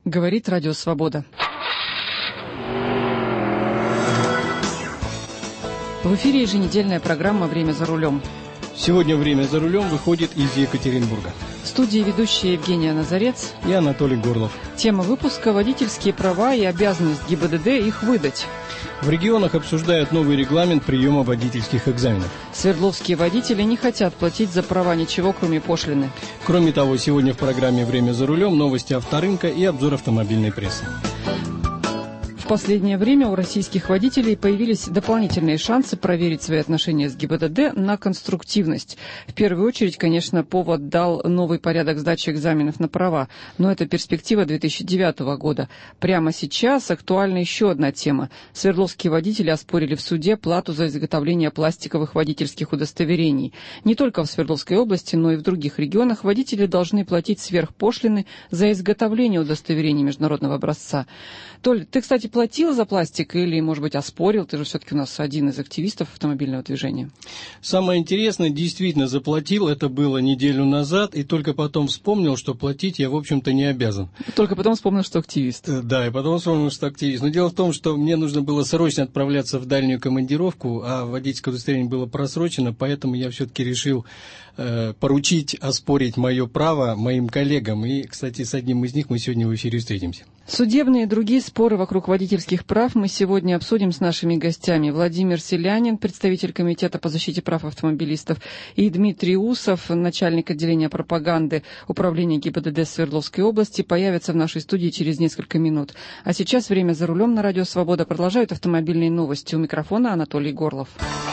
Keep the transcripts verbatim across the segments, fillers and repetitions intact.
Говорит Радио Свобода. В эфире еженедельная программа «Время за рулем». Сегодня «Время за рулем» выходит из Екатеринбурга. В студии ведущие Евгения Назарец и Анатолий Горлов. Тема выпуска – водительские права и обязанность ГИБДД их выдать. В регионах обсуждают новый регламент приема водительских экзаменов. Свердловские водители не хотят платить за права ничего, кроме пошлины. Кроме того, сегодня в программе «Время за рулем» новости авторынка и обзор автомобильной прессы. В последнее время у российских водителей появились дополнительные шансы проверить свои отношения с ГИБДД на конструктивность. В первую очередь, конечно, повод дал новый порядок сдачи экзаменов на права, но это перспектива две тысячи девятого года. Прямо сейчас актуальна еще одна тема. Свердловские водители оспорили в суде плату за изготовление пластиковых водительских удостоверений. Не только в Свердловской области, но и в других регионах водители должны платить сверхпошлины за изготовление удостоверений международного образца. Толь, ты, кстати, платил за пластик или, может быть, оспорил? Ты же все-таки у нас один из активистов автомобильного движения. Самое интересное, действительно заплатил. Это было неделю назад, и только потом вспомнил, что платить я, в общем-то, не обязан. Только потом вспомнил, что активист. Да, и потом вспомнил, что активист. Но дело в том, что мне нужно было срочно отправляться в дальнюю командировку, а водительское удостоверение было просрочено, поэтому я все-таки решил э, поручить, оспорить мое право моим коллегам. И, кстати, с одним из них мы сегодня в эфире встретимся. Судебные и другие споры вокруг водительских прав мы сегодня обсудим с нашими гостями. Владимир Селянин, представитель Комитета по защите прав автомобилистов, и Дмитрий Усов, начальник отделения пропаганды Управления ГИБДД Свердловской области, появятся в нашей студии через несколько минут. А сейчас «Время за рулем» на Радио Свобода продолжают автомобильные новости. У микрофона Анатолий Горлов.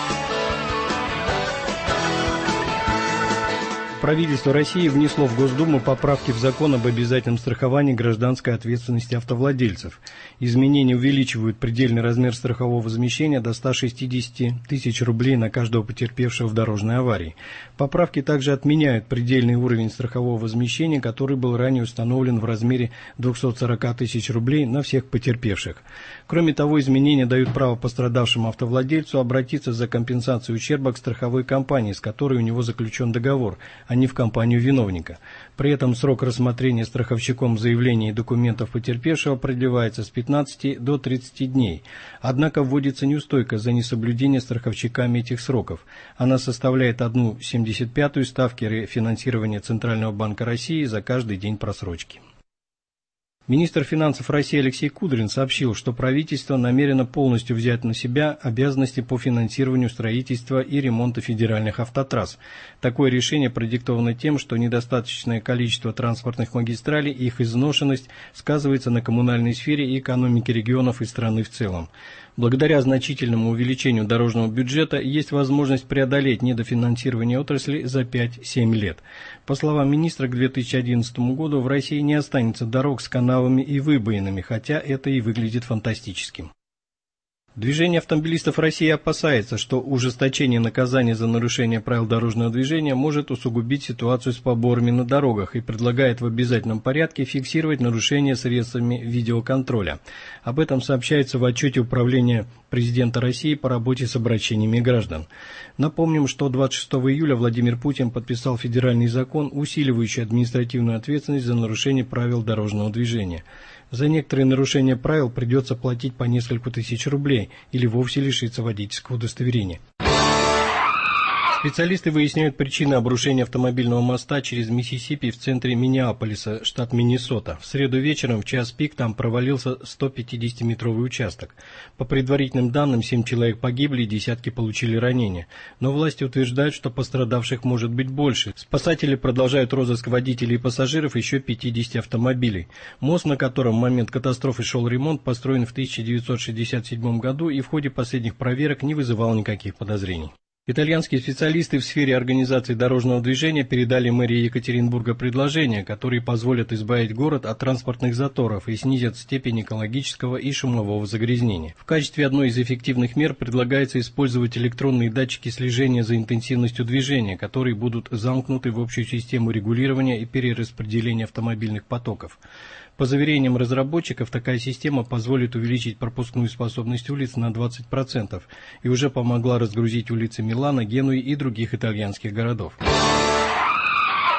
Правительство России внесло в Госдуму поправки в закон об обязательном страховании гражданской ответственности автовладельцев. Изменения увеличивают предельный размер страхового возмещения до ста шестидесяти тысяч рублей на каждого потерпевшего в дорожной аварии. Поправки также отменяют предельный уровень страхового возмещения, который был ранее установлен в размере двухсот сорока тысяч рублей на всех потерпевших. Кроме того, изменения дают право пострадавшему автовладельцу обратиться за компенсацией ущерба к страховой компании, с которой у него заключен договор, а не в компанию виновника. При этом срок рассмотрения страховщиком заявлений и документов потерпевшего продлевается с пятнадцати до тридцати дней. Однако вводится неустойка за несоблюдение страховщиками этих сроков. Она составляет одну семьдесят пятую ставки рефинансирования Центрального банка России за каждый день просрочки. Министр финансов России Алексей Кудрин сообщил, что правительство намерено полностью взять на себя обязанности по финансированию строительства и ремонта федеральных автотрасс. Такое решение продиктовано тем, что недостаточное количество транспортных магистралей и их изношенность сказывается на коммунальной сфере и экономике регионов и страны в целом. Благодаря значительному увеличению дорожного бюджета есть возможность преодолеть недофинансирование отрасли за пять-семь лет. По словам министра, к две тысячи одиннадцатому году в России не останется дорог с канавами и выбоинами, хотя это и выглядит фантастическим. Движение автомобилистов России опасается, что ужесточение наказания за нарушение правил дорожного движения может усугубить ситуацию с поборами на дорогах и предлагает в обязательном порядке фиксировать нарушения средствами видеоконтроля. Об этом сообщается в отчете Управления президента России по работе с обращениями граждан. Напомним, что двадцать шестого июля Владимир Путин подписал федеральный закон, усиливающий административную ответственность за нарушение правил дорожного движения. За некоторые нарушения правил придется платить по несколько тысяч рублей или вовсе лишиться водительского удостоверения. Специалисты выясняют причины обрушения автомобильного моста через Миссисипи в центре Миннеаполиса, штат Миннесота. В среду вечером в час пик там провалился сто пятидесятиметровый участок. По предварительным данным, семь человек погибли и десятки получили ранения. Но власти утверждают, что пострадавших может быть больше. Спасатели продолжают розыск водителей и пассажиров еще пятидесяти автомобилей. Мост, на котором в момент катастрофы шел ремонт, построен в тысяча девятьсот шестьдесят седьмом году и в ходе последних проверок не вызывал никаких подозрений. Итальянские специалисты в сфере организации дорожного движения передали мэрии Екатеринбурга предложения, которые позволят избавить город от транспортных заторов и снизят степень экологического и шумового загрязнения. В качестве одной из эффективных мер предлагается использовать электронные датчики слежения за интенсивностью движения, которые будут замкнуты в общую систему регулирования и перераспределения автомобильных потоков. По заверениям разработчиков, такая система позволит увеличить пропускную способность улиц на двадцать процентов и уже помогла разгрузить улицы Милана, Генуи и других итальянских городов.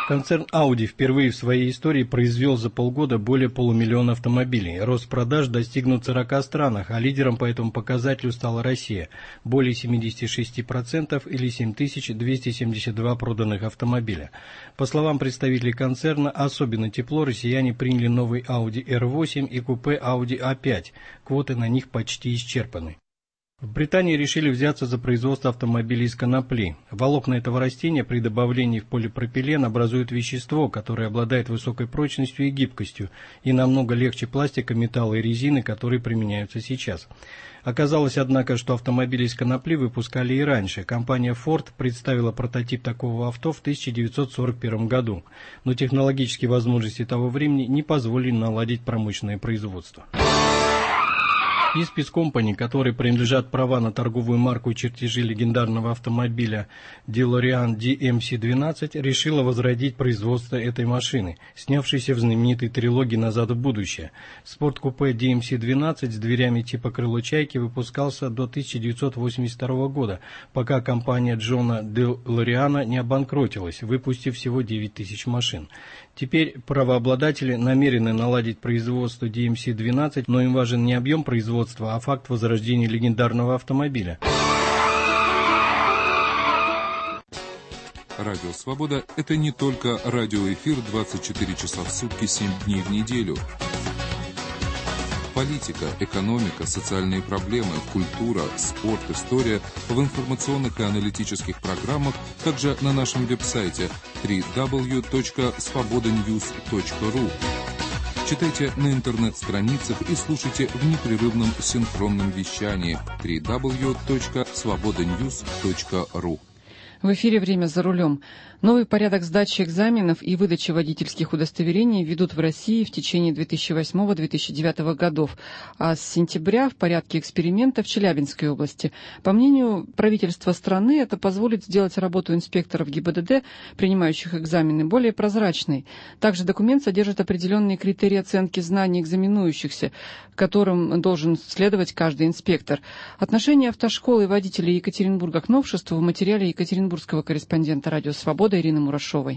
Концерн Audi впервые в своей истории произвел за полгода более полумиллиона автомобилей. Рост продаж достигнут в сорока странах, а лидером по этому показателю стала Россия. Более семьдесят шесть процентов или семь тысяч двести семьдесят два проданных автомобиля. По словам представителей концерна, особенно тепло россияне приняли новый Audi эр восемь и купе Audi а пять. Квоты на них почти исчерпаны. В Британии решили взяться за производство автомобилей из конопли. Волокна этого растения при добавлении в полипропилен образуют вещество, которое обладает высокой прочностью и гибкостью и намного легче пластика, металла и резины, которые применяются сейчас. Оказалось, однако, что автомобили из конопли выпускали и раньше. Компания Ford представила прототип такого авто в тысяча девятьсот сорок первом году, но технологические возможности того времени не позволили наладить промышленное производство. Испис Company, которой принадлежат права на торговую марку и чертежи легендарного автомобиля DeLorean ди эм си двенадцать, решила возродить производство этой машины, снявшейся в знаменитой трилогии «Назад в будущее». Спорткупе ди эм си двенадцать с дверями типа крыло чайки выпускался до тысяча девятьсот восемьдесят второго года, пока компания Джона DeLorean не обанкротилась, выпустив всего девять тысяч машин. Теперь правообладатели намерены наладить производство ди эм си двенадцать, но им важен не объем производства, а факт возрождения легендарного автомобиля. Радио «Свобода» — это не только радиоэфир двадцать четыре часа в сутки, семь дней в неделю. Политика, экономика, социальные проблемы, культура, спорт, история в информационных и аналитических программах, также на нашем веб-сайте дабл ю дабл ю дабл ю точка свобода ньюс точка ру. Читайте на интернет-страницах и слушайте в непрерывном синхронном вещании дабл ю дабл ю дабл ю точка свобода ньюс точка ру. В эфире «Время за рулем». Новый порядок сдачи экзаменов и выдачи водительских удостоверений введут в России в течение две тысячи восьмого — две тысячи девятого годов, а с сентября в порядке эксперимента в Челябинской области. По мнению правительства страны, это позволит сделать работу инспекторов ГИБДД, принимающих экзамены, более прозрачной. Также документ содержит определенные критерии оценки знаний экзаменующихся, которым должен следовать каждый инспектор. Отношение автошколы и водителей Екатеринбурга к новшеству в материале екатеринбургского корреспондента «Радио Свобода» Ирины Мурашовой.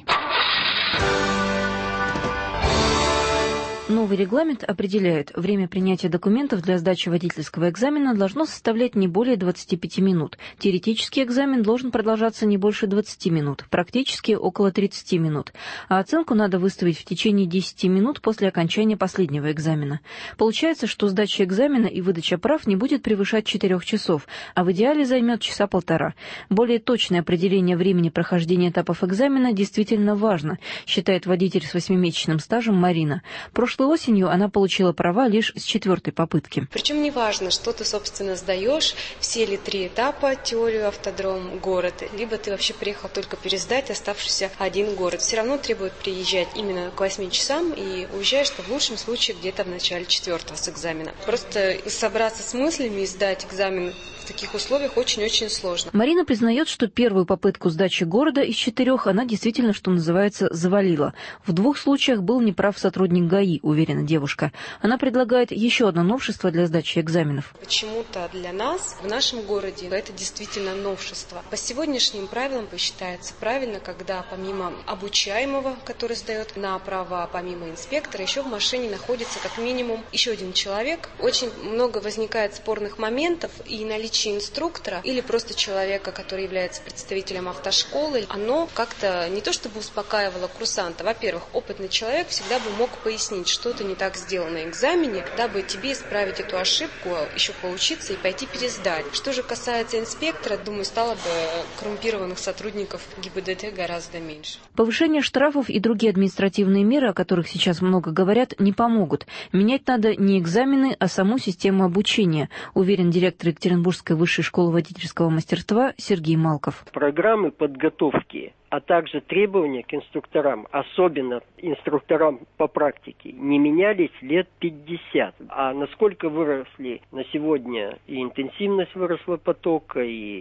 Новый регламент определяет, время принятия документов для сдачи водительского экзамена должно составлять не более двадцати пяти минут. Теоретический экзамен должен продолжаться не больше двадцати минут, практически около тридцати минут. А оценку надо выставить в течение десяти минут после окончания последнего экзамена. Получается, что сдача экзамена и выдача прав не будет превышать четырех часов, а в идеале займет часа полтора. Более точное определение времени прохождения этапов экзамена действительно важно, считает водитель с восьмимесячным стажем Марина. Прошлой осенью она получила права лишь с четвертой попытки. Причем неважно, что ты, собственно, сдаешь, все ли три этапа, теорию, автодром, город, либо ты вообще приехал только пересдать оставшийся один город. Все равно требует приезжать именно к восьми часам и уезжаешь ты в лучшем случае где-то в начале четвертого с экзамена. Просто собраться с мыслями и сдать экзамен в таких условиях очень-очень сложно. Марина признает, что первую попытку сдачи города из четырех она действительно, что называется, завалила. В двух случаях был неправ сотрудник ГАИ, уверена девушка. Она предлагает еще одно новшество для сдачи экзаменов. Почему-то для нас в нашем городе это действительно новшество. По сегодняшним правилам посчитается правильно, когда помимо обучаемого, который сдает на права, помимо инспектора, еще в машине находится как минимум еще один человек. Очень много возникает спорных моментов, и наличие инструктора или просто человека, который является представителем автошколы, оно как-то не то чтобы успокаивало курсанта. Во-первых, опытный человек всегда бы мог пояснить, что-то не так сделано на экзамене, дабы тебе исправить эту ошибку, еще поучиться и пойти пересдать. Что же касается инспектора, думаю, стало бы коррумпированных сотрудников ГИБДД гораздо меньше. Повышение штрафов и другие административные меры, о которых сейчас много говорят, не помогут. Менять надо не экзамены, а саму систему обучения, уверен директор Екатеринбургской высшей школы водительского мастерства Сергей Малков. Программы подготовки, а также требования к инструкторам, особенно инструкторам по практике, не менялись лет пятьдесят. А насколько выросли на сегодня и интенсивность выросла потока, и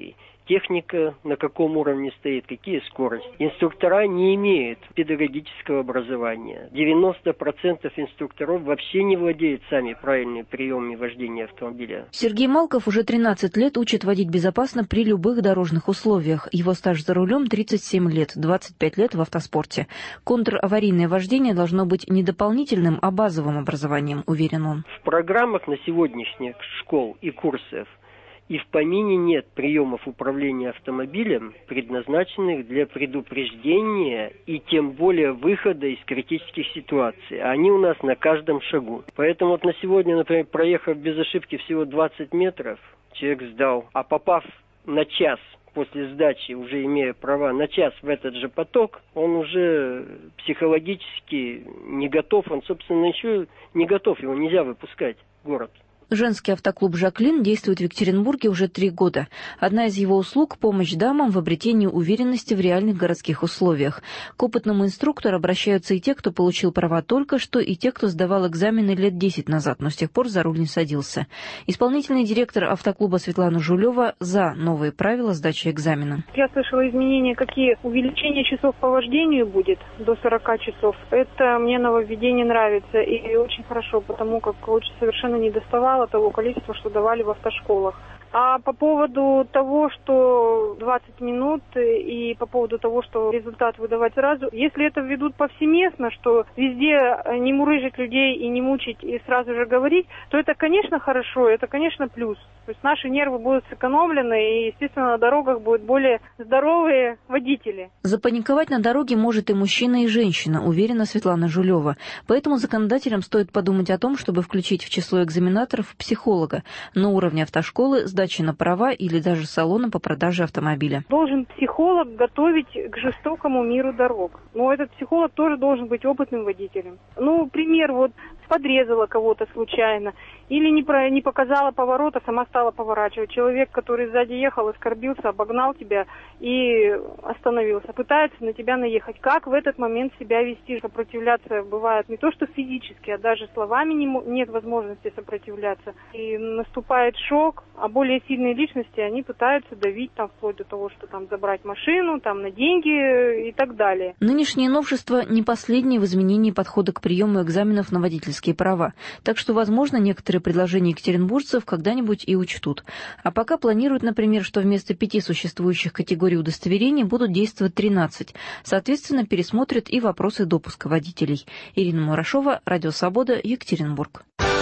техника на каком уровне стоит, какие скорости. Инструктора не имеют педагогического образования. девяносто процентов инструкторов вообще не владеют сами правильными приемами вождения автомобиля. Сергей Малков уже тринадцать лет учит водить безопасно при любых дорожных условиях. Его стаж за рулем тридцать семь лет, двадцать пять лет в автоспорте. Контраварийное вождение должно быть не дополнительным, а базовым образованием, уверен он. В программах на сегодняшних школ и курсов и в помине нет приемов управления автомобилем, предназначенных для предупреждения и тем более выхода из критических ситуаций. Они у нас на каждом шагу. Поэтому вот на сегодня, например, проехав без ошибки всего двадцать метров, человек сдал, а попав на час после сдачи, уже имея права на час в этот же поток, он уже психологически не готов, он, собственно, еще не готов, его нельзя выпускать в город. Женский автоклуб «Жаклин» действует в Екатеринбурге уже три года. Одна из его услуг – помощь дамам в обретении уверенности в реальных городских условиях. К опытному инструктору обращаются и те, кто получил права только что, и те, кто сдавал экзамены лет десять назад, но с тех пор за руль не садился. Исполнительный директор автоклуба Светлана Жулева за новые правила сдачи экзамена. Я слышала изменения, какие увеличение часов по вождению будет до сорока часов. Это мне нововведение нравится и очень хорошо, потому как лучше совершенно не доставало того количества, что давали в автошколах. А по поводу того, что двадцать минут и по поводу того, что результат выдавать сразу, если это введут повсеместно, что везде не мурыжить людей и не мучить и сразу же говорить, то это, конечно, хорошо, это, конечно, плюс. То есть наши нервы будут сэкономлены и, естественно, на дорогах будут более здоровые водители. Запаниковать на дороге может и мужчина, и женщина, уверена Светлана Жулева. Поэтому законодателям стоит подумать о том, чтобы включить в число экзаменаторов психолога на уровне автошколы, сдачи на права или даже салона по продаже автомобиля. Должен психолог готовить к жестокому миру дорог. Но этот психолог тоже должен быть опытным водителем. Ну, пример, вот подрезала кого-то случайно или не, про, не показала поворот, а сама стала поворачивать. Человек, который сзади ехал, оскорбился, обогнал тебя и остановился. Пытается на тебя наехать. Как в этот момент себя вести? Сопротивляться бывает не то, что физически, а даже словами не, нет возможности сопротивляться. И наступает шок, а более сильные личности, они пытаются давить там вплоть до того, что там забрать машину, там на деньги и так далее. Нынешние новшества не последние в изменении подхода к приему экзаменов на водительские права. Так что, возможно, некоторые предложения екатеринбуржцев когда-нибудь и учтут. А пока планируют, например, что вместо пяти существующих категорий удостоверений будут действовать тринадцать. Соответственно, пересмотрят и вопросы допуска водителей. Ирина Мурашова, Радио Свобода, Екатеринбург.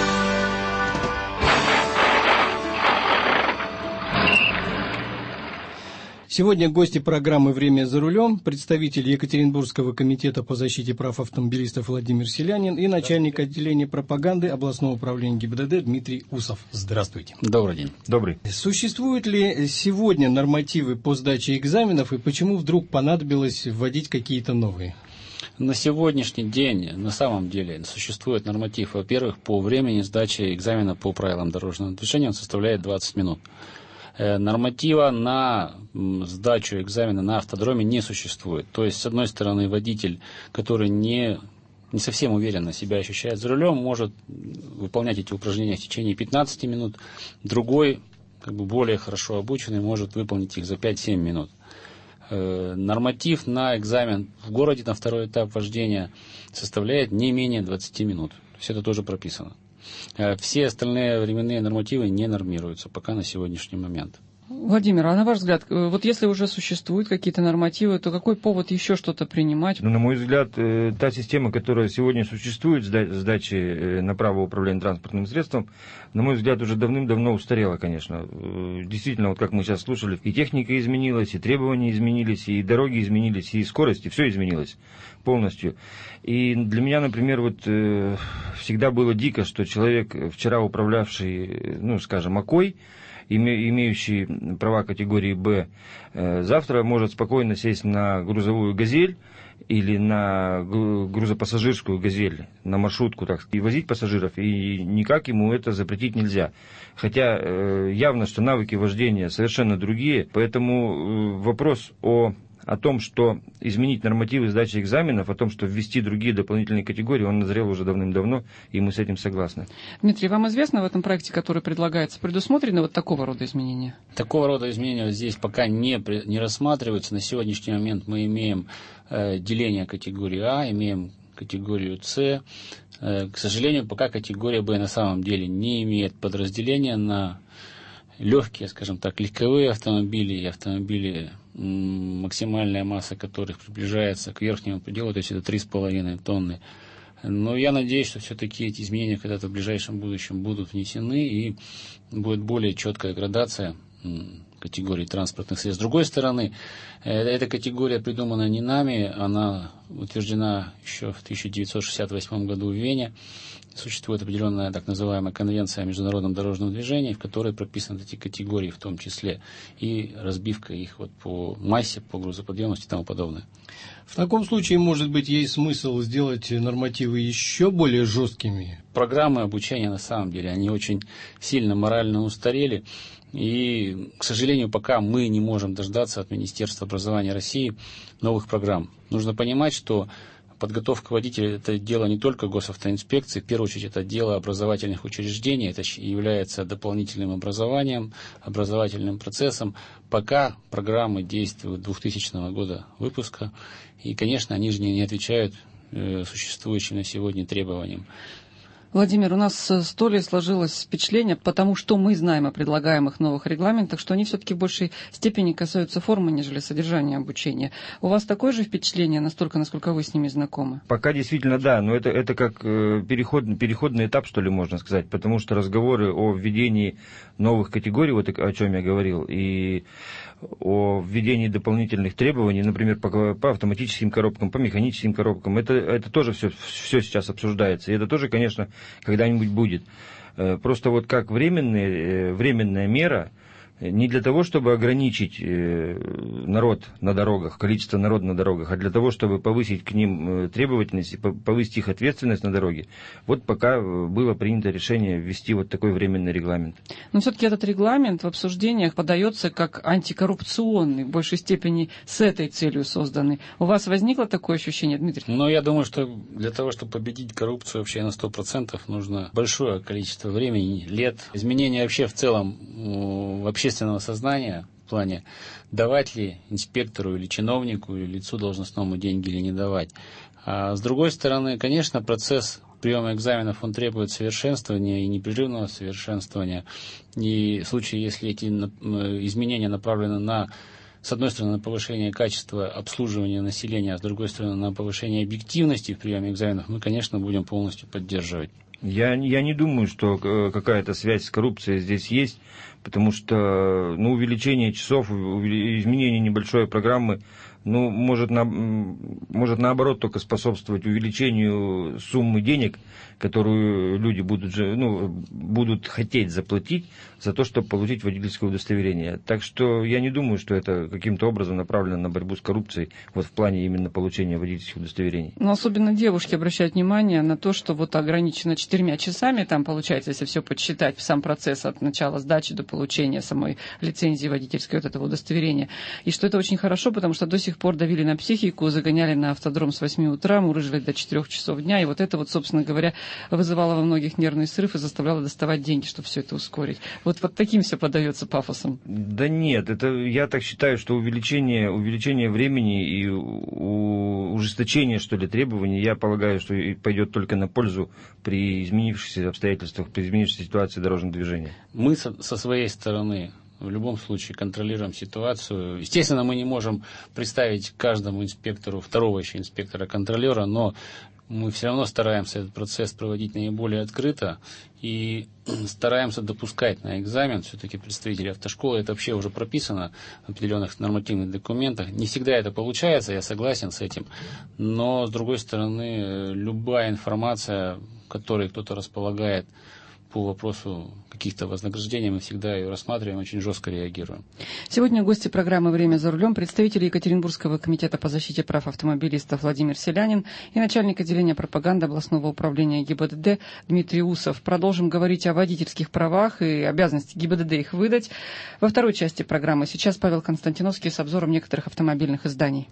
Сегодня гости программы «Время за рулем», представитель Екатеринбургского комитета по защите прав автомобилистов Владимир Селянин и начальник отделения пропаганды областного управления ГИБДД Дмитрий Усов. Здравствуйте. Добрый день. Добрый. Существуют ли сегодня нормативы по сдаче экзаменов и почему вдруг понадобилось вводить какие-то новые? На сегодняшний день на самом деле существует норматив. Во-первых, по времени сдачи экзамена по правилам дорожного движения он составляет двадцать минут. Норматива на сдачу экзамена на автодроме не существует. То есть, с одной стороны, водитель, который не, не совсем уверенно себя ощущает за рулем, может выполнять эти упражнения в течение пятнадцати минут. Другой, как бы более хорошо обученный, может выполнить их за пять-семь минут. Норматив на экзамен в городе на второй этап вождения составляет не менее двадцати минут. То есть, это тоже прописано. Все остальные временные нормативы не нормируются пока на сегодняшний момент. Владимир, а на ваш взгляд, вот если уже существуют какие-то нормативы, то какой повод еще что-то принимать? Ну, на мой взгляд, та система, которая сегодня существует, сдачи на право управления транспортным средством, на мой взгляд, уже давным-давно устарела, конечно. Действительно, вот как мы сейчас слушали, и техника изменилась, и требования изменились, и дороги изменились, и скорость, и все изменилось полностью. И для меня, например, вот всегда было дико, что человек, вчера управлявший, ну, скажем, ОКой, имеющий права категории Б, завтра может спокойно сесть на грузовую «Газель» или на грузопассажирскую «Газель», на маршрутку, так сказать, и возить пассажиров, и никак ему это запретить нельзя. Хотя явно, что навыки вождения совершенно другие, поэтому вопрос о о том, что изменить нормативы сдачи экзаменов, о том, что ввести другие дополнительные категории, он назрел уже давным-давно, и мы с этим согласны. Дмитрий, вам известно в этом проекте, который предлагается, предусмотрены вот такого рода изменения? Такого рода изменения здесь пока не, не рассматриваются. На сегодняшний момент мы имеем э, деление категории А, имеем категорию С. Э, к сожалению, пока категория Б на самом деле не имеет подразделения на легкие, скажем так, легковые автомобили и автомобили, м, максимальная масса которых приближается к верхнему пределу, то есть это три с половиной тонны. Но я надеюсь, что все-таки эти изменения когда-то в ближайшем будущем будут внесены и будет более четкая градация категории транспортных средств. С другой стороны, эта категория придумана не нами, она утверждена еще в тысяча девятьсот шестьдесят восьмом году в Вене. Существует определенная так называемая конвенция о международном дорожном движении, в которой прописаны эти категории в том числе, и разбивка их вот по массе, по грузоподъемности и тому подобное. В таком случае, может быть, есть смысл сделать нормативы еще более жесткими? Программы обучения, на самом деле, они очень сильно морально устарели. И, к сожалению, пока мы не можем дождаться от Министерства образования России новых программ. Нужно понимать, что подготовка водителя – это дело не только госавтоинспекции, в первую очередь это дело образовательных учреждений, это является дополнительным образованием, образовательным процессом. Пока программы действуют двухтысячного года выпуска, и, конечно, они же не отвечают э, существующим на сегодня требованиям. Владимир, у нас с Толей сложилось впечатление, потому что мы знаем о предлагаемых новых регламентах, что они все-таки в большей степени касаются формы, нежели содержания обучения. У вас такое же впечатление, настолько, насколько вы с ними знакомы? Пока действительно да, но это, это как переход, переходный этап, что ли, можно сказать, потому что разговоры о введении новых категорий, вот о чем я говорил, и о введении дополнительных требований, например, по, по автоматическим коробкам, по механическим коробкам, это, это тоже все, все сейчас обсуждается, и это тоже, конечно, когда-нибудь будет. Просто вот как временная, временная мера, не для того, чтобы ограничить народ на дорогах, количество народа на дорогах, а для того, чтобы повысить к ним требовательность и повысить их ответственность на дороге. Вот пока было принято решение ввести вот такой временный регламент. Но все-таки этот регламент в обсуждениях подается как антикоррупционный, в большей степени с этой целью созданный. У вас возникло такое ощущение, Дмитрий? Ну, я думаю, что для того, чтобы победить коррупцию вообще на сто процентов, нужно большое количество времени, лет. Изменения вообще в целом в общественном сознания в плане давать ли инспектору или чиновнику или лицу должностному деньги или не давать. А с другой стороны, конечно, процесс приема экзаменов, он требует совершенствования и непрерывного совершенствования. И в случае, если эти изменения направлены на, с одной стороны, на повышение качества обслуживания населения, а с другой стороны, на повышение объективности в приеме экзаменов, мы, конечно, будем полностью поддерживать. Я, я не думаю, что какая-то связь с коррупцией здесь есть, потому что ну, увеличение часов, изменение небольшой программы, ну, может, на, может наоборот только способствовать увеличению суммы денег, которую люди будут, ну, будут хотеть заплатить за то, чтобы получить водительское удостоверение. Так что я не думаю, что это каким-то образом направлено на борьбу с коррупцией вот в плане именно получения водительских удостоверений. Но особенно девушки обращают внимание на то, что вот ограничено четырьмя часами, там получается, если все подсчитать, сам процесс от начала сдачи до получения самой лицензии водительской, вот этого удостоверения. И что это очень хорошо, потому что до сих пор давили на психику, загоняли на автодром с восьми утра, мурыжили до четырех часов дня, и вот это вот, собственно говоря, вызывало во многих нервный срыв и заставляло доставать деньги, чтобы все это ускорить. Вот, вот таким все подается пафосом. Да нет, это я так считаю, что увеличение, увеличение времени и у, ужесточение, что ли, требований, я полагаю, что пойдет только на пользу при изменившихся обстоятельствах, при изменившейся ситуации дорожного движения. Мы со, со своей стороны в любом случае контролируем ситуацию. Естественно, мы не можем представить каждому инспектору, второго еще инспектора-контролера, но мы все равно стараемся этот процесс проводить наиболее открыто и стараемся допускать на экзамен все-таки представителей автошколы. Это вообще уже прописано в определенных нормативных документах. Не всегда это получается, я согласен с этим. Но, с другой стороны, любая информация, которой кто-то располагает по вопросу каких-то вознаграждений мы всегда ее рассматриваем, очень жестко реагируем. Сегодня гости программы «Время за рулем» представители Екатеринбургского комитета по защите прав автомобилистов Владимир Селянин и начальник отделения пропаганды областного управления ГИБДД Дмитрий Усов. Продолжим говорить о водительских правах и обязанности ГИБДД их выдать. Во второй части программы сейчас Павел Константиновский с обзором некоторых автомобильных изданий.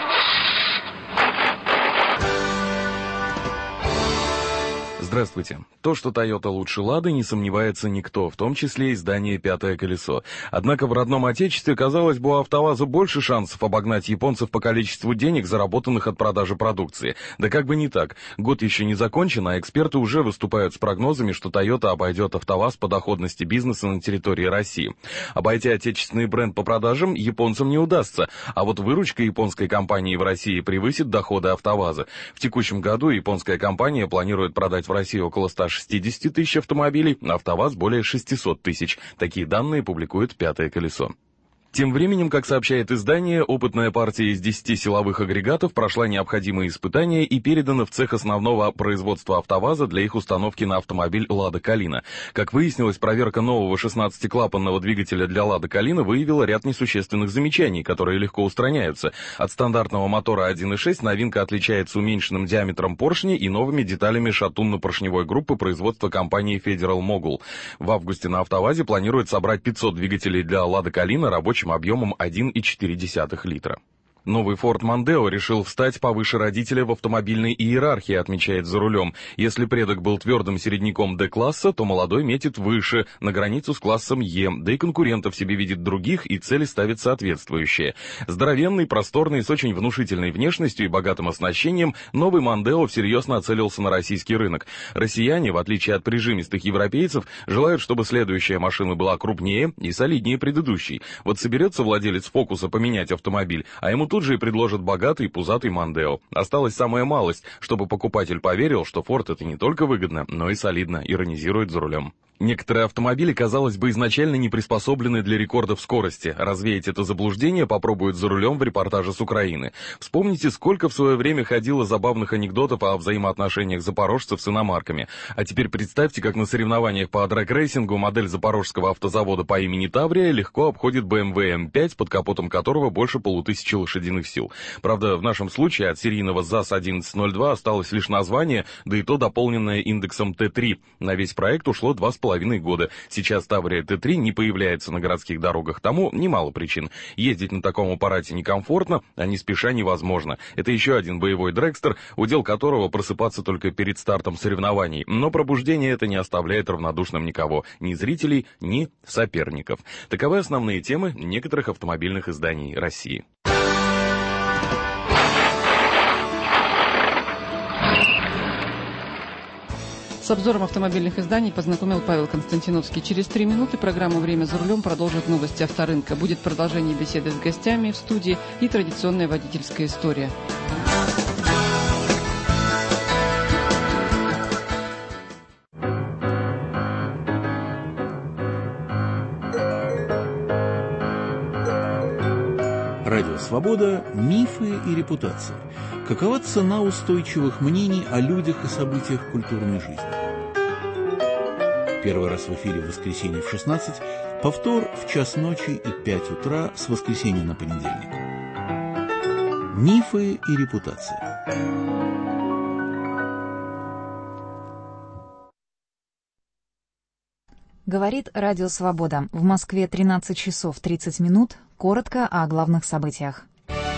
Здравствуйте. То, что Toyota лучше Лады, не сомневается никто, в том числе издание «Пятое колесо». Однако в родном отечестве, казалось бы, у АвтоВАЗа больше шансов обогнать японцев по количеству денег, заработанных от продажи продукции. Да как бы не так. Год еще не закончен, а эксперты уже выступают с прогнозами, что Toyota обойдет АвтоВАЗ по доходности бизнеса на территории России. Обойти отечественный бренд по продажам японцам не удастся, а вот выручка японской компании в России превысит доходы АвтоВАЗа. В текущем году японская компания планирует продать в России около ста шестидесяти тысяч автомобилей, а АвтоВАЗ более шестисот тысяч. Такие данные публикует «Пятое колесо». Тем временем, как сообщает издание, опытная партия из десяти силовых агрегатов прошла необходимые испытания и передана в цех основного производства АвтоВАЗа для их установки на автомобиль «Лада Калина». Как выяснилось, проверка нового шестнадцатиклапанного двигателя для «Лада Калина» выявила ряд несущественных замечаний, которые легко устраняются. От стандартного мотора один и шесть новинка отличается уменьшенным диаметром поршня и новыми деталями шатунно-поршневой группы производства компании Federal Mogul. В августе на АвтоВАЗе планируют собрать пятьсот двигателей для «Лада Калина» рабочим объемом один и четыре десятых литра. Новый Ford Mondeo решил встать повыше родителя в автомобильной иерархии, отмечает «За рулем». Если предок был твердым середняком Д-класса, то молодой метит выше, на границу с классом Е, да и конкурентов себе видит других, и цели ставит соответствующие. Здоровенный, просторный, с очень внушительной внешностью и богатым оснащением, новый Mondeo всерьез нацелился на российский рынок. Россияне, в отличие от прижимистых европейцев, желают, чтобы следующая машина была крупнее и солиднее предыдущей. Вот соберется владелец Фокуса поменять автомобиль, а ему тут же и предложат богатый пузатый Mondeo. Осталась самая малость, чтобы покупатель поверил, что Ford это не только выгодно, но и солидно, иронизирует «За рулем». Некоторые автомобили, казалось бы, изначально не приспособлены для рекордов скорости. Развеять это заблуждение попробуют «За рулем» в репортаже с Украины. Вспомните, сколько в свое время ходило забавных анекдотов о взаимоотношениях запорожцев с иномарками. А теперь представьте, как на соревнованиях по драг-рейсингу модель запорожского автозавода по имени Таврия легко обходит бэ эм вэ эм пять, под капотом которого больше полутысячи лошадиных сил. Правда, в нашем случае от серийного ЗАЗ одиннадцать ноль два осталось лишь название, да и то дополненное индексом Т три. На весь проект ушло два с половиной года. Сейчас Таврия Т три не появляется на городских дорогах. Тому немало причин. Ездить на таком аппарате некомфортно, а не спеша невозможно. Это еще один боевой дрэгстер, удел которого просыпаться только перед стартом соревнований. Но пробуждение это не оставляет равнодушным никого. Ни зрителей, ни соперников. Таковы основные темы некоторых автомобильных изданий России. С обзором автомобильных изданий познакомил Павел Константиновский. Через три минуты программу «Время за рулем» продолжит новости авторынка. Будет продолжение беседы с гостями в студии и традиционная водительская история. Радио «Свобода» – мифы и репутация. Какова цена устойчивых мнений о людях и событиях культурной жизни? Первый раз в эфире в воскресенье в шестнадцать, повтор в час ночи и пять утра с воскресенья на понедельник. Мифы и репутация. Говорит Радио «Свобода». В Москве тринадцать часов тридцать минут. Коротко о главных событиях.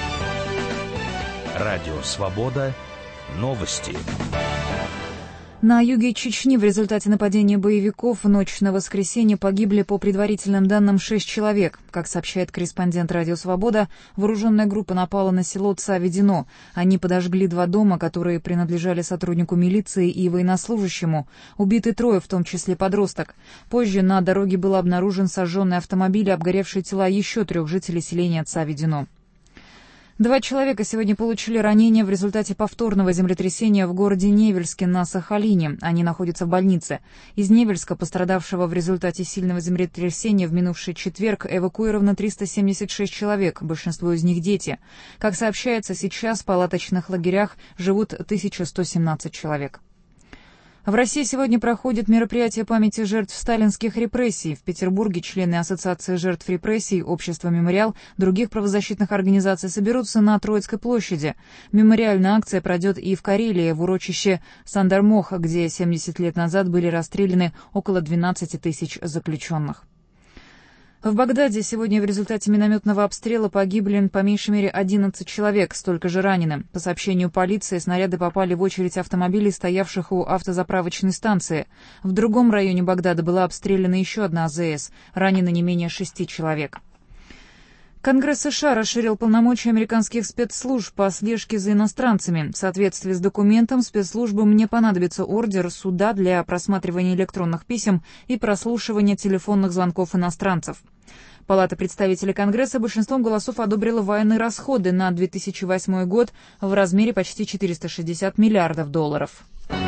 Радио «Свобода». Новости. На юге Чечни в результате нападения боевиков в ночь на воскресенье погибли по предварительным данным шесть человек. Как сообщает корреспондент «Радио Свобода», вооруженная группа напала на село Цавидино. Они подожгли два дома, которые принадлежали сотруднику милиции и военнослужащему. Убиты трое, в том числе подросток. Позже на дороге был обнаружен сожженный автомобиль и обгоревшие тела еще трех жителей селения Цавидино. Два человека сегодня получили ранения в результате повторного землетрясения в городе Невельске на Сахалине. Они находятся в больнице. Из Невельска, пострадавшего в результате сильного землетрясения в минувший четверг, эвакуировано триста семьдесят шесть человек, большинство из них дети. Как сообщается, сейчас в палаточных лагерях живут тысяча сто семнадцать человек. В России сегодня проходит мероприятие памяти жертв сталинских репрессий. В Петербурге члены Ассоциации жертв репрессий, Общества «Мемориал», других правозащитных организаций соберутся на Троицкой площади. Мемориальная акция пройдет и в Карелии, в урочище Сандармох, где семьдесят лет назад были расстреляны около двенадцати тысяч заключенных. В Багдаде сегодня в результате минометного обстрела погибли по меньшей мере одиннадцать человек, столько же ранены. По сообщению полиции, снаряды попали в очередь автомобилей, стоявших у автозаправочной станции. В другом районе Багдада была обстреляна еще одна А Зэ Эс. Ранено не менее шести человек. Конгресс США расширил полномочия американских спецслужб по слежке за иностранцами. В соответствии с документом спецслужбам не понадобится ордер суда для просматривания электронных писем и прослушивания телефонных звонков иностранцев. Палата представителей Конгресса большинством голосов одобрила военные расходы на две тысячи восьмой год в размере почти четыреста шестьдесят миллиардов долларов.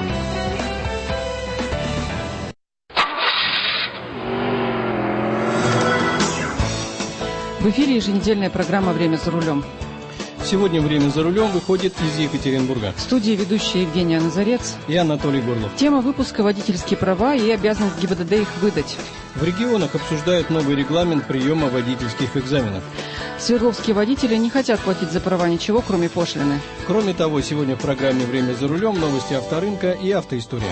В эфире еженедельная программа «Время за рулем». Сегодня «Время за рулем» выходит из Екатеринбурга. В студии ведущие Евгения Назарец и Анатолий Горлов. Тема выпуска «Водительские права и обязанность Гэ И Бэ Дэ Дэ их выдать». В регионах обсуждают новый регламент приема водительских экзаменов. Свердловские водители не хотят платить за права ничего, кроме пошлины. Кроме того, сегодня в программе «Время за рулем» новости авторынка и автоистория.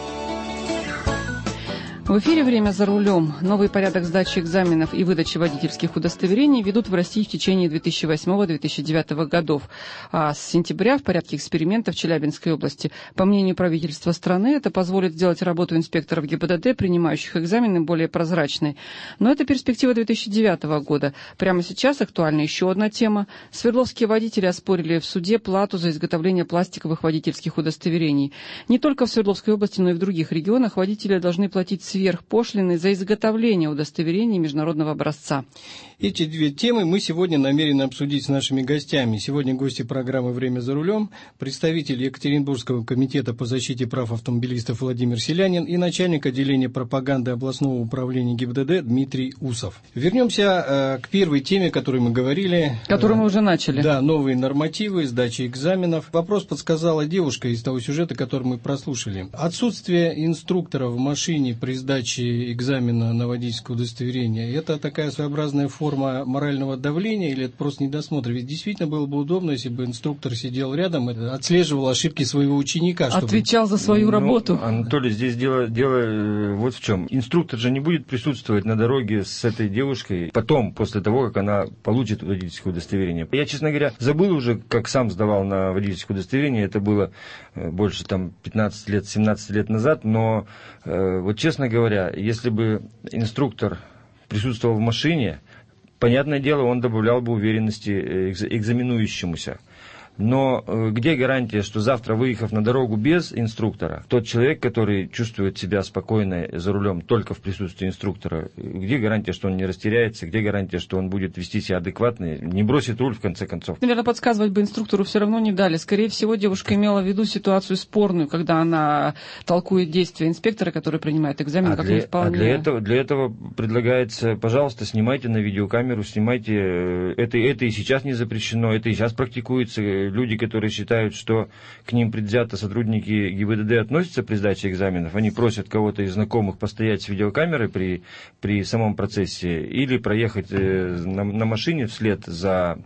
В эфире «Время за рулем». Новый порядок сдачи экзаменов и выдачи водительских удостоверений ведут в России в течение две тысячи восьмого — две тысячи девятого годов. А с сентября в порядке эксперимента в Челябинской области. По мнению правительства страны, это позволит сделать работу инспекторов Гэ И Бэ Дэ Дэ, принимающих экзамены, более прозрачной. Но это перспектива две тысячи девятого года. Прямо сейчас актуальна еще одна тема. Свердловские водители оспорили в суде плату за изготовление пластиковых водительских удостоверений. Не только в Свердловской области, но и в других регионах водители должны платить сверхпошлины за изготовление удостоверений международного образца. Эти две темы мы сегодня намерены обсудить с нашими гостями. Сегодня гости программы «Время за рулем», представитель Екатеринбургского комитета по защите прав автомобилистов Владимир Селянин и начальник отделения пропаганды областного управления Гэ И Бэ Дэ Дэ Дмитрий Усов. Вернемся э, к первой теме, о которой мы говорили. Которую э, мы уже начали. Да, новые нормативы, сдача экзаменов. Вопрос подсказала девушка из того сюжета, который мы прослушали. Отсутствие инструктора в машине при сдаче экзамена на водительское удостоверение – это такая своеобразная форма морального давления или это просто недосмотр? Ведь действительно было бы удобно, если бы инструктор сидел рядом и отслеживал ошибки своего ученика. Чтобы... Отвечал за свою ну, работу. Анатолий, здесь дело, дело вот в чем. Инструктор же не будет присутствовать на дороге с этой девушкой потом, после того, как она получит водительское удостоверение. Я, честно говоря, забыл уже, как сам сдавал на водительское удостоверение. Это было больше там пятнадцать лет, семнадцать лет назад. Но вот, честно говоря, если бы инструктор присутствовал в машине, понятное дело, он добавлял бы уверенности экзаменующемуся. Но где гарантия, что завтра, выехав на дорогу без инструктора, тот человек, который чувствует себя спокойно за рулем только в присутствии инструктора, где гарантия, что он не растеряется, где гарантия, что он будет вести себя адекватно, не бросит руль в конце концов? Наверное, подсказывать бы инструктору все равно не дали. Скорее всего, девушка имела в виду ситуацию спорную, когда она толкует действия инспектора, который принимает экзамен, а как для, не вполне... А для этого, для этого предлагается, пожалуйста, снимайте на видеокамеру, снимайте. Это, это и сейчас не запрещено, это и сейчас практикуется. Люди, которые считают, что к ним предвзято сотрудники Гэ И Бэ Дэ Дэ относятся при сдаче экзаменов, они просят кого-то из знакомых постоять с видеокамерой при, при самом процессе или проехать э, на, на машине вслед за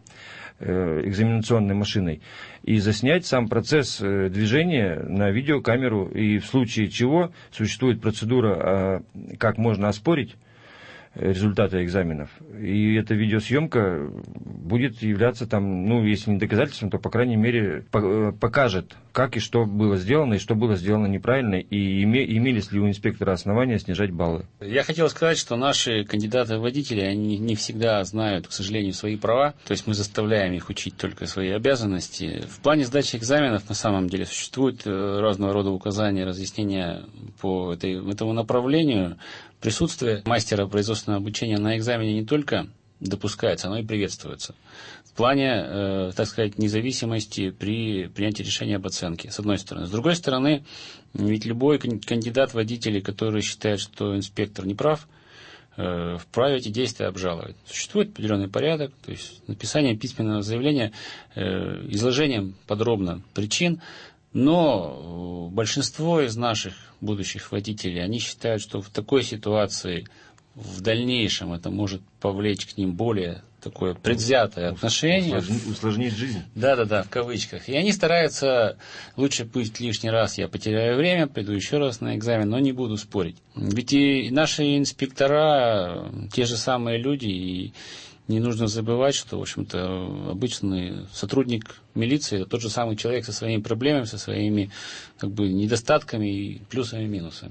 э, экзаменационной машиной и заснять сам процесс э, движения на видеокамеру. И в случае чего существует процедура, э, как можно оспорить результаты экзаменов. И эта видеосъемка будет являться там, ну, если не доказательством, то, по крайней мере, покажет, как и что было сделано, и что было сделано неправильно, и имелись ли у инспектора основания снижать баллы. Я хотел сказать, что наши кандидаты в водители, они не всегда знают, к сожалению, свои права, то есть мы заставляем их учить только свои обязанности. В плане сдачи экзаменов, на самом деле, существуют разного рода указания, разъяснения по этой, этому направлению. Присутствие мастера производственного обучения на экзамене не только допускается, но и приветствуется. В плане, э, так сказать, независимости при принятии решения об оценке, с одной стороны. С другой стороны, ведь любой кандидат водителей, который считает, что инспектор не прав, э, вправе эти действия обжаловать. Существует определенный порядок, то есть написание письменного заявления, э, изложением подробно причин, но большинство из наших будущих водителей, они считают, что в такой ситуации в дальнейшем это может повлечь к ним более такое предвзятое отношение. Усложнить, усложнить жизнь. Да-да-да, в кавычках. И они стараются, лучше пусть лишний раз я потеряю время, приду еще раз на экзамен, но не буду спорить. Ведь и наши инспектора, те же самые люди, и не нужно забывать, что, в общем-то, обычный сотрудник милиции – это тот же самый человек со своими проблемами, со своими как бы недостатками и плюсами и минусами.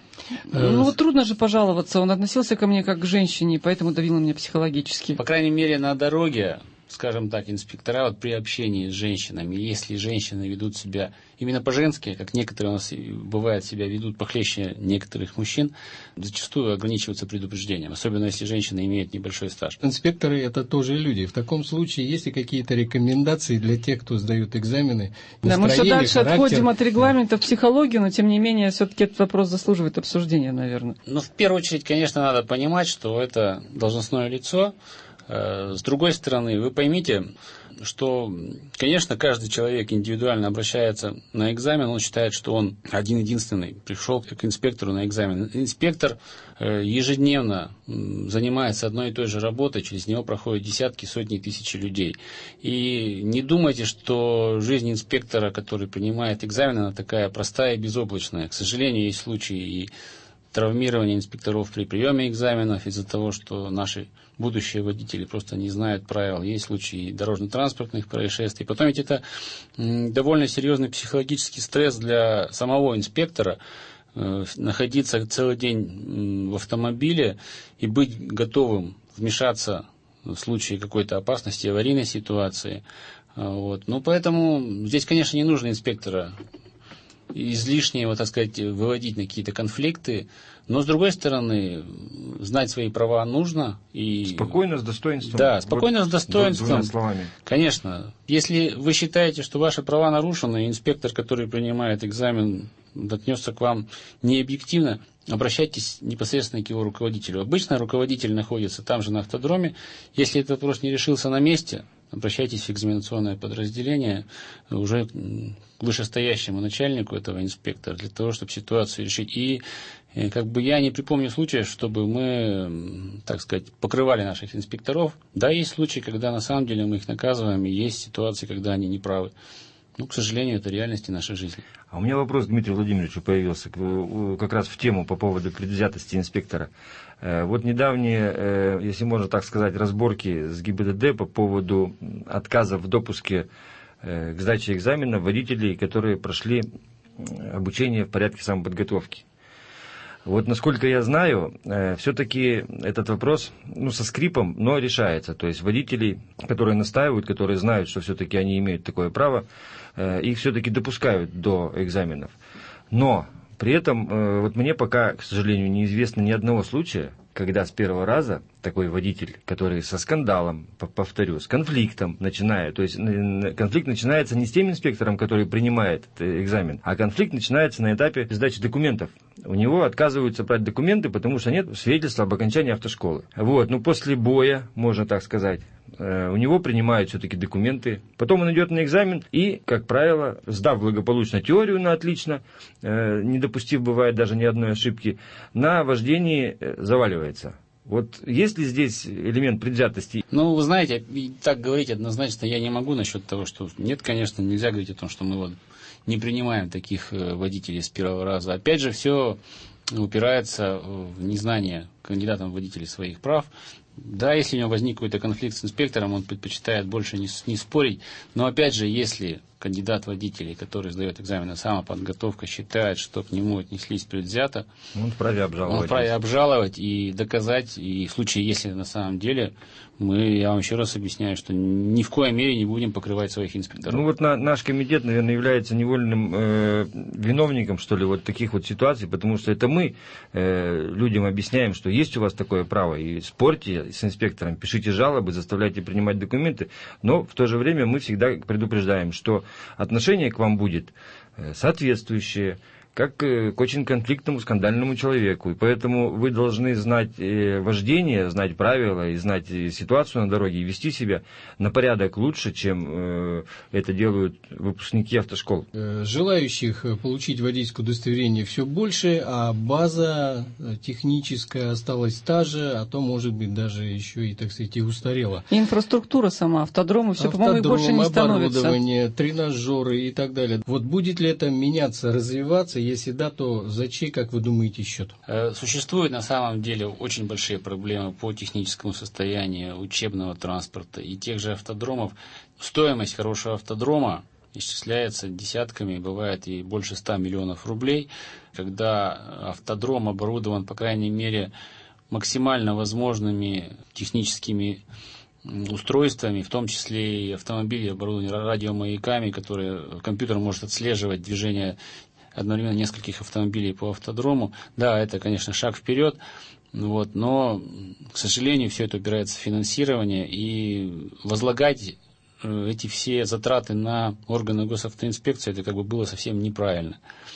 Ну, вот трудно же пожаловаться. Он относился ко мне как к женщине, поэтому давил на меня психологически. По крайней мере, на дороге, скажем так, инспектора вот при общении с женщинами, если женщины ведут себя именно по-женски, как некоторые у нас бывает себя ведут похлеще некоторых мужчин, зачастую ограничиваются предупреждением, особенно если женщина имеет небольшой стаж. Инспекторы – это тоже люди. В таком случае есть ли какие-то рекомендации для тех, кто сдают экзамены? Да, мы все дальше характер? отходим от регламента в психологию, но тем не менее все-таки этот вопрос заслуживает обсуждения, наверное. Ну, в первую очередь, конечно, надо понимать, что это должностное лицо. С другой стороны, вы поймите, что, конечно, каждый человек индивидуально обращается на экзамен, он считает, что он один-единственный пришел к инспектору на экзамен. Инспектор ежедневно занимается одной и той же работой, через него проходят десятки, сотни тысяч людей. И не думайте, что жизнь инспектора, который принимает экзамен, она такая простая и безоблачная. К сожалению, есть случаи и травмирования инспекторов при приеме экзаменов из-за того, что наши будущие водители просто не знают правил. Есть случаи дорожно-транспортных происшествий. Потом ведь это довольно серьезный психологический стресс для самого инспектора, находиться целый день в автомобиле и быть готовым вмешаться в случае какой-то опасности, аварийной ситуации. Вот. Ну, поэтому здесь, конечно, не нужно инспектора излишне, вот, так сказать, выводить на какие-то конфликты, но, с другой стороны, знать свои права нужно. И... Спокойно, с достоинством. Да, спокойно, вот, с достоинством. Двумя словами. Конечно. Если вы считаете, что ваши права нарушены, инспектор, который принимает экзамен, отнесся к вам необъективно, обращайтесь непосредственно к его руководителю. Обычно руководитель находится там же на автодроме. Если этот вопрос не решился на месте, обращайтесь в экзаменационное подразделение уже к вышестоящему начальнику этого инспектора для того, чтобы ситуацию решить. И как бы я не припомню случаев, чтобы мы, так сказать, покрывали наших инспекторов. Да, есть случаи, когда на самом деле мы их наказываем, и есть ситуации, когда они неправы. Ну, к сожалению, это реальности нашей жизни. А у меня вопрос к Дмитрию Владимировичу появился как раз в тему по поводу предвзятости инспектора. Вот недавние, если можно так сказать, разборки с ГИБДД по поводу отказа в допуске к сдаче экзамена водителей, которые прошли обучение в порядке самоподготовки. Вот, насколько я знаю, все-таки этот вопрос, ну, со скрипом, но решается. То есть водителей, которые настаивают, которые знают, что все-таки они имеют такое право, их все-таки допускают до экзаменов. Но при этом вот мне пока, к сожалению, неизвестно ни одного случая, когда с первого раза такой водитель, который со скандалом, повторю, с конфликтом начинает, то есть конфликт начинается не с тем инспектором, который принимает экзамен, а конфликт начинается на этапе сдачи документов. У него отказываются брать документы, потому что нет свидетельства об окончании автошколы. Вот, ну после боя, можно так сказать, у него принимают все-таки документы. Потом он идет на экзамен и, как правило, сдав благополучно теорию на отлично, не допустив, бывает, даже ни одной ошибки, на вождении заваливается. Вот есть ли здесь элемент предвзятости? Ну, вы знаете, так говорить однозначно я не могу насчет того, что нет, конечно, нельзя говорить о том, что мы вот не принимаем таких водителей с первого раза. Опять же, все упирается в незнание кандидатом в водителей своих прав. Да, если у него возник какой-то конфликт с инспектором, он предпочитает больше не, не спорить. Но опять же, если кандидат водителей, который сдает экзамен на самоподготовка, считает, что к нему отнеслись предвзято, он вправе обжаловать. Он вправе обжаловать и доказать. И в случае, если на самом деле мы, я вам еще раз объясняю, что ни в коей мере не будем покрывать своих инспекторов. Ну вот на, наш комитет, наверное, является невольным э, виновником, что ли, вот таких вот ситуаций, потому что это мы э, людям объясняем, что есть у вас такое право, и спорьте с инспектором, пишите жалобы, заставляйте принимать документы, но в то же время мы всегда предупреждаем, что отношение к вам будет соответствующее, как к очень конфликтному, скандальному человеку. И поэтому вы должны знать вождение, знать правила и знать ситуацию на дороге и вести себя на порядок лучше, чем это делают выпускники автошкол. Желающих получить водительское удостоверение все больше, а база техническая осталась та же, а то, может быть, даже еще и, так сказать, и устарела. Инфраструктура сама, автодромы, все, по-моему, и больше не становится. Оборудование, тренажеры и так далее. Вот будет ли это меняться, развиваться? Если да, то за чей, как вы думаете, счет? Существуют на самом деле очень большие проблемы по техническому состоянию учебного транспорта и тех же автодромов. Стоимость хорошего автодрома исчисляется десятками, бывает и больше ста миллионов рублей. Когда автодром оборудован, по крайней мере, максимально возможными техническими устройствами, в том числе и автомобили оборудованы радиомаяками, которые компьютер может отслеживать движение одновременно нескольких автомобилей по автодрому. Да, это, конечно, шаг вперед, вот, но, к сожалению, все это упирается в финансирование, и возлагать эти все затраты на органы госавтоинспекции, это как бы было совсем неправильно.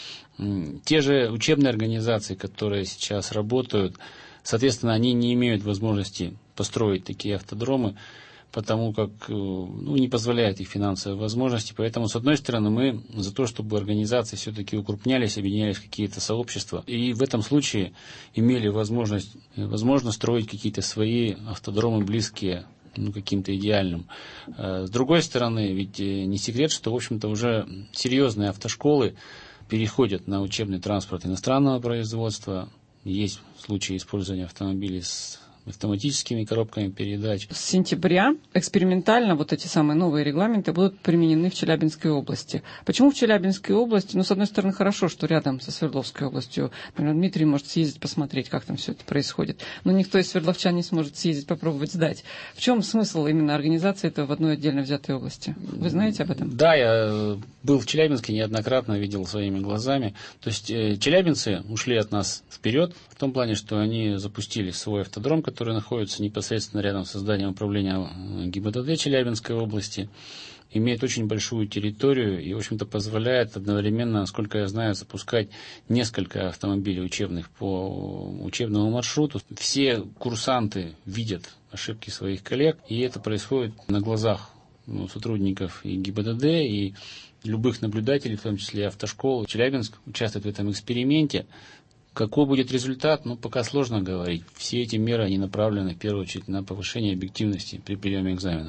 Те же учебные организации, которые сейчас работают, соответственно, они не имеют возможности построить такие автодромы, потому как ну, не позволяют их финансовые возможности. Поэтому, с одной стороны, мы за то, чтобы организации все-таки укрупнялись, объединялись в какие-то сообщества, и в этом случае имели возможность, возможно, строить какие-то свои автодромы, близкие ну, каким-то идеальным. С другой стороны, ведь не секрет, что, в общем-то, уже серьезные автошколы переходят на учебный транспорт иностранного производства. Есть случаи использования автомобилей с автоматическими коробками передач. С сентября экспериментально вот эти самые новые регламенты будут применены в Челябинской области. Почему в Челябинской области? Ну, с одной стороны, хорошо, что рядом со Свердловской областью. Например, Дмитрий может съездить, посмотреть, как там все это происходит. Но никто из свердловчан не сможет съездить, попробовать сдать. В чем смысл именно организации этого в одной отдельно взятой области? Вы знаете об этом? Да, я был в Челябинске неоднократно, видел своими глазами. То есть челябинцы ушли от нас вперед, в том плане, что они запустили свой автодром, который находится непосредственно рядом с зданием управления ГИБДД Челябинской области, имеет очень большую территорию и, в общем-то, позволяет одновременно, насколько я знаю, запускать несколько автомобилей учебных по учебному маршруту. Все курсанты видят ошибки своих коллег, и это происходит на глазах ну, сотрудников и ГИБДД, и любых наблюдателей, в том числе и автошкол. Челябинск участвует в этом эксперименте. Какой будет результат, ну, пока сложно говорить. Все эти меры, они направлены, в первую очередь, на повышение объективности при приеме экзаменов.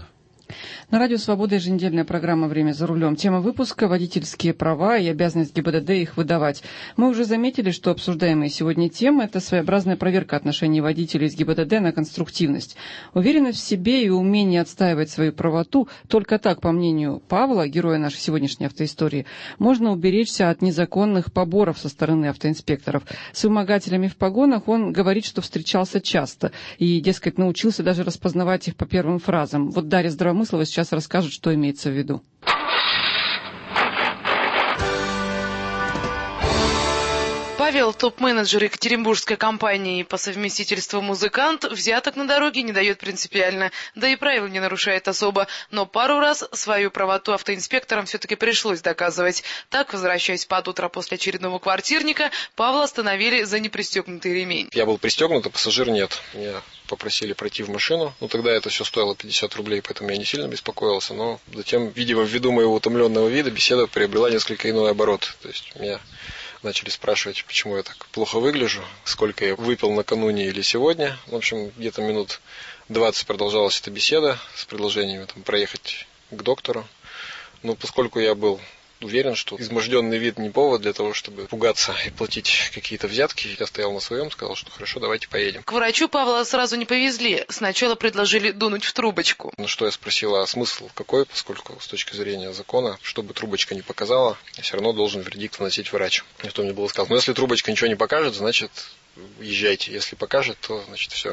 На радио «Свобода» еженедельная программа «Время за рулем». Тема выпуска – водительские права и обязанность ГИБДД их выдавать. Мы уже заметили, что обсуждаемые сегодня темы – это своеобразная проверка отношений водителей с ГИБДД на конструктивность. Уверенность в себе и умение отстаивать свою правоту – только так, по мнению Павла, героя нашей сегодняшней автоистории, можно уберечься от незаконных поборов со стороны автоинспекторов. С вымогателями в погонах он говорит, что встречался часто и, дескать, научился даже распознавать их по первым фразам. Вот Дарья Здравомыслова сейчас расскажет, что имеется в виду. Павел, топ-менеджер екатеринбургской компании по совместительству музыкант, взяток на дороге не дает принципиально, да и правил не нарушает особо, но пару раз свою правоту автоинспекторам все-таки пришлось доказывать. Так, возвращаясь под утро после очередного квартирника, Павла остановили за непристегнутый ремень. Я был пристегнут, а пассажир нет. Меня попросили пройти в машину. Ну, тогда это все стоило пятьдесят рублей, поэтому я не сильно беспокоился. Но затем, видимо, ввиду моего утомленного вида, беседа приобрела несколько иной оборот. То есть меня начали спрашивать, почему я так плохо выгляжу, сколько я выпил накануне или сегодня. В общем, где-то минут двадцать продолжалась эта беседа с предложением там, проехать к доктору. Но поскольку я был уверен, что изможденный вид не повод для того, чтобы пугаться и платить какие-то взятки, я стоял на своем, сказал, что хорошо, давайте поедем. К врачу Павла сразу не повезли. Сначала предложили дунуть в трубочку. На что я спросил, а смысл какой, поскольку с точки зрения закона, чтобы трубочка не показала, я все равно должен вердикт вносить врач. И что мне было сказано, ну если трубочка ничего не покажет, значит езжайте. Если покажет, то значит все.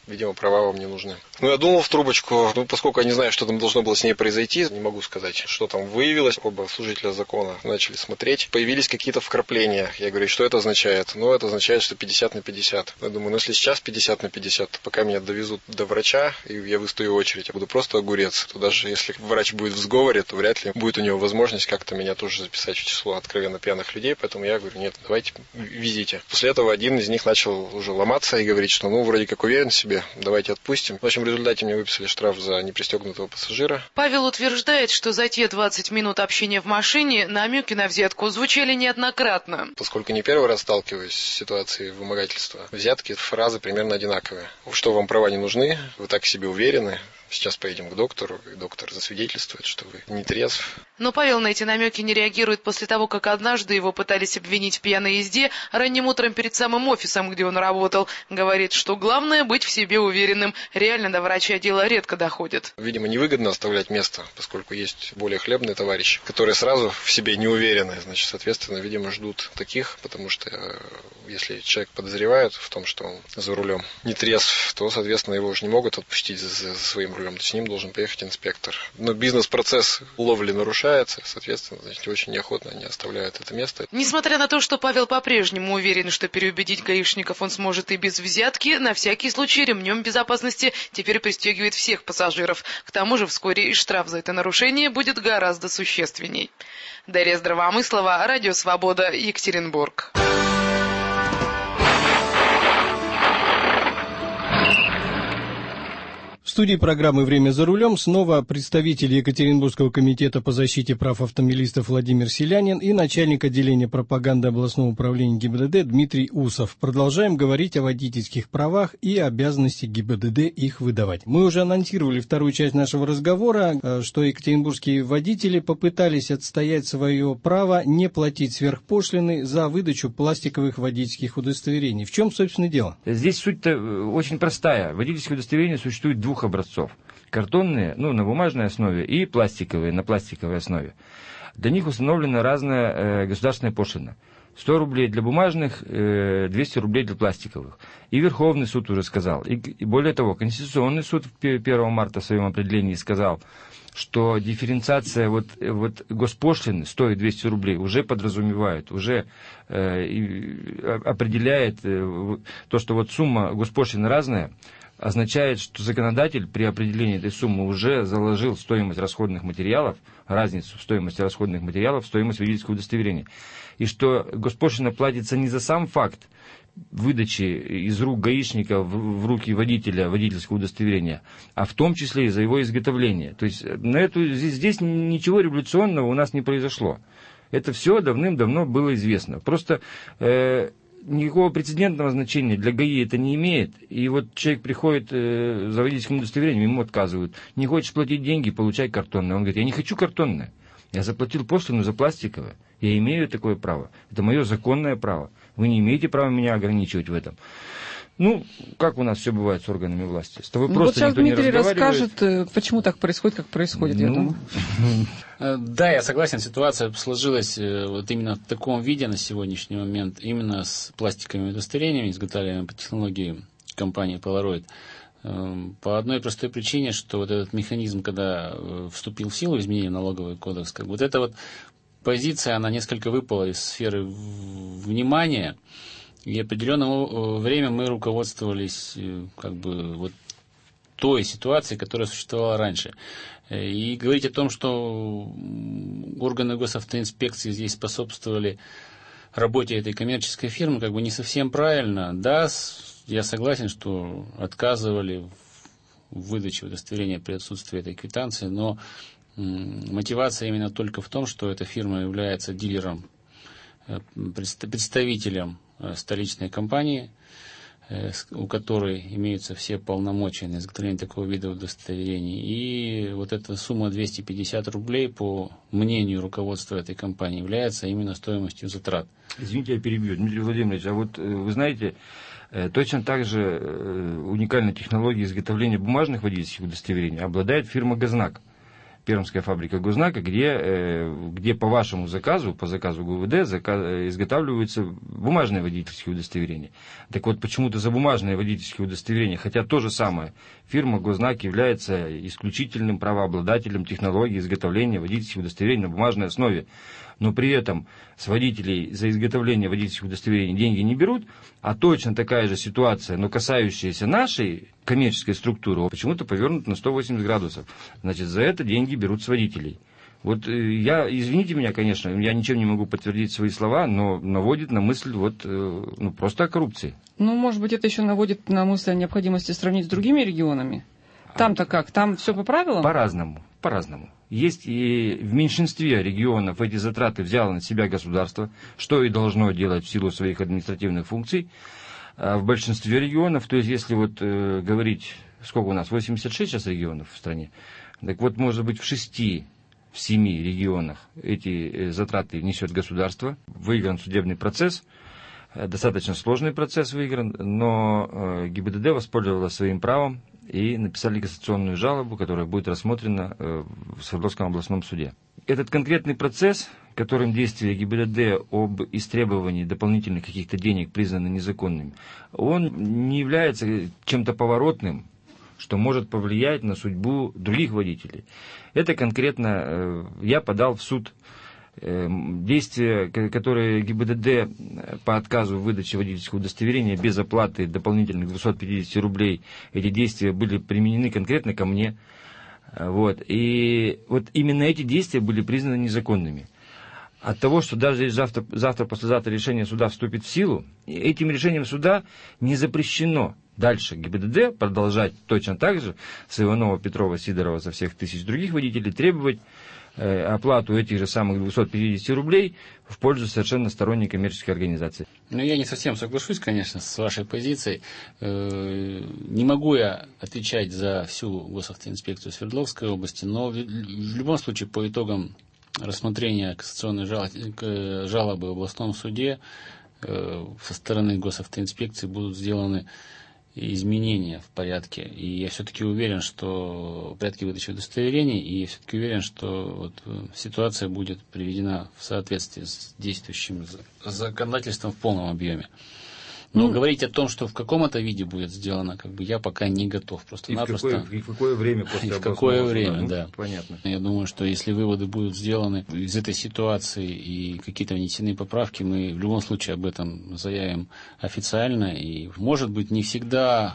видимо, права вам не нужны. Ну, я думал в трубочку, ну, поскольку я не знаю, что там должно было с ней произойти, не могу сказать, что там выявилось. Оба служителя закона начали смотреть. Появились какие-то вкрапления. Я говорю, что это означает? Ну, это означает, что пятьдесят на пятьдесят. Я думаю, ну, если сейчас пятьдесят на пятьдесят, то пока меня довезут до врача, и я выстою очередь, я буду просто огурец. То даже если врач будет в сговоре, то вряд ли будет у него возможность как-то меня тоже записать в число откровенно пьяных людей. Поэтому я говорю, нет, давайте везите. После этого один из них начал уже ломаться и говорить, что ну, вроде как уверен в себе, давайте отпустим. В общем, в результате мне выписали штраф за непристегнутого пассажира. Павел утверждает, что за те двадцать минут общения в машине намеки на взятку звучали неоднократно. Поскольку не первый раз сталкиваюсь с ситуацией вымогательства, взятки, фразы примерно одинаковые. Что вам права не нужны, вы так себе уверены. Сейчас поедем к доктору, и доктор засвидетельствует, что вы не трезв. Но Павел на эти намеки не реагирует после того, как однажды его пытались обвинить в пьяной езде ранним утром перед самым офисом, где он работал. Говорит, что главное быть в себе уверенным. Реально до врача дело редко доходит. Видимо, невыгодно оставлять место, поскольку есть более хлебные товарищи, которые сразу в себе не уверены. Значит, соответственно, видимо, ждут таких, потому что если человек подозревает в том, что он за рулем не трезв, то, соответственно, его уже не могут отпустить за, за своим рулем. То с ним должен поехать инспектор. Но бизнес-процесс ловли нарушается, соответственно, значит, очень неохотно они оставляют это место. Несмотря на то, что Павел по-прежнему уверен, что переубедить гаишников он сможет и без взятки, на всякий случай ремнем безопасности теперь пристегивает всех пассажиров. К тому же вскоре и штраф за это нарушение будет гораздо существенней. Дарья Здравомыслова, Радио Свобода, Екатеринбург. В студии программы «Время за рулем» снова представитель Екатеринбургского комитета по защите прав автомобилистов Владимир Селянин и начальник отделения пропаганды областного управления ГИБДД Дмитрий Усов. Продолжаем говорить о водительских правах и обязанности ГИБДД их выдавать. Мы уже анонсировали вторую часть нашего разговора, что екатеринбургские водители попытались отстоять свое право не платить сверхпошлины за выдачу пластиковых водительских удостоверений. В чем, собственно, дело? Здесь суть-то очень простая. Водительские удостоверения существует двух образцов. Картонные, ну, на бумажной основе, и пластиковые, на пластиковой основе. Для них установлена разная э, государственная пошлина. сто рублей для бумажных, э, двести рублей для пластиковых. И Верховный суд уже сказал. И, и более того, Конституционный суд первого марта в своем определении сказал, что дифференциация вот, вот госпошлины сто и двести рублей уже подразумевает, уже э, и, определяет э, то, что вот сумма госпошлины разная, означает, что законодатель при определении этой суммы уже заложил стоимость расходных материалов, разницу в стоимости расходных материалов, в стоимость водительского удостоверения. И что госпошлина платится не за сам факт выдачи из рук гаишника в, в руки водителя водительского удостоверения, а в том числе и за его изготовление. То есть на эту, здесь, здесь ничего революционного у нас не произошло. Это все давным-давно было известно. Просто... Э, Никакого прецедентного значения для ГАИ это не имеет. И вот человек приходит э, за водительским удостоверением, ему отказывают. Не хочешь платить деньги, получай картонное. Он говорит, я не хочу картонное. Я заплатил пошлину за пластиковое. Я имею такое право. Это мое законное право. Вы не имеете права меня ограничивать в этом. Ну, как у нас все бывает с органами власти. С тобой ну, просто вот сейчас никто Дмитрий не разговаривает. расскажет, почему так происходит, как происходит, ну, я думаю. Да, я согласен, ситуация сложилась вот именно в таком виде на сегодняшний момент, именно с пластиковыми удостоверениями, изготовленными по технологии компании Polaroid. По одной простой причине, что вот этот механизм, когда вступил в силу изменение налоговый кодекс, как вот эта вот позиция, она несколько выпала из сферы внимания. И определенное время мы руководствовались как бы вот той ситуацией, которая существовала раньше. И говорить о том, что органы госавтоинспекции здесь способствовали работе этой коммерческой фирмы, как бы не совсем правильно. Да, я согласен, что отказывали в выдаче удостоверения при отсутствии этой квитанции, но мотивация именно только в том, что эта фирма является дилером, представителем столичной компании, у которой имеются все полномочия на изготовление такого вида удостоверений. И вот эта сумма двести пятьдесят рублей, по мнению руководства этой компании, является именно стоимостью затрат. Извините, я перебью. Дмитрий Владимирович, а вот вы знаете, точно так же уникальной технологией изготовления бумажных водительских удостоверений обладает фирма «Гознак». Пермская фабрика госзнака, где, где по вашему заказу, по заказу ГУВД, заказ, изготавливаются бумажные водительские удостоверения. Так вот, почему-то за бумажные водительские удостоверения, хотя то же самое, фирма Госзнак является исключительным правообладателем технологии изготовления водительских удостоверений на бумажной основе, но при этом с водителей за изготовление водительских удостоверений деньги не берут, а точно такая же ситуация, но касающаяся нашей коммерческой структуры, почему-то повернута на сто восемьдесят градусов. Значит, за это деньги берут с водителей. Вот я, извините меня, конечно, я ничем не могу подтвердить свои слова, но наводит на мысль вот, ну, просто о коррупции. Ну, может быть, это еще наводит на мысль о необходимости сравнить с другими регионами? Там-то как? Там все по правилам? По-разному, по-разному. Есть и в меньшинстве регионов эти затраты взяло на себя государство, что и должно делать в силу своих административных функций. А в большинстве регионов, то есть если вот э, говорить, сколько у нас, восемьдесят шесть сейчас регионов в стране, так вот, может быть, в шести, в семи регионах эти затраты несет государство, выигран судебный процесс, достаточно сложный процесс выигран, но э, ГИБДД воспользовалась своим правом и написали кассационную жалобу, которая будет рассмотрена э, в Свердловском областном суде. Этот конкретный процесс, которым действия ГИБДД об истребовании дополнительных каких-то денег признаны незаконными, он не является чем-то поворотным, что может повлиять на судьбу других водителей. Это конкретно э, я подал в суд. Действия, которые ГИБДД по отказу в выдаче водительского удостоверения без оплаты дополнительных двести пятьдесят рублей, эти действия были применены конкретно ко мне. Вот. И вот именно эти действия были признаны незаконными. От того, что даже если завтра, завтра, послезавтра решение суда вступит в силу, этим решением суда не запрещено дальше ГИБДД продолжать точно так же с Иванова, Петрова, Сидорова, со всех тысяч других водителей требовать оплату этих же самых двести пятьдесят рублей в пользу совершенно сторонней коммерческой организации. Ну, я не совсем соглашусь, конечно, с вашей позицией. Не могу я отвечать за всю госавтоинспекцию Свердловской области, но в любом случае по итогам рассмотрения кассационной жалобы в областном суде со стороны госавтоинспекции будут сделаны изменения в порядке. И я все-таки уверен, что в порядке выдачи удостоверений, и я все-таки уверен, что вот ситуация будет приведена в соответствии с действующим законодательством в полном объеме. Но ну, говорить о том, что в каком это виде будет сделано, как бы я пока не готов. Просто и, в какое, и в какое время после И в какое время, суда, да. Ну, понятно. Я думаю, что если выводы будут сделаны из этой ситуации и какие-то внесены поправки, мы в любом случае об этом заявим официально. И, может быть, не всегда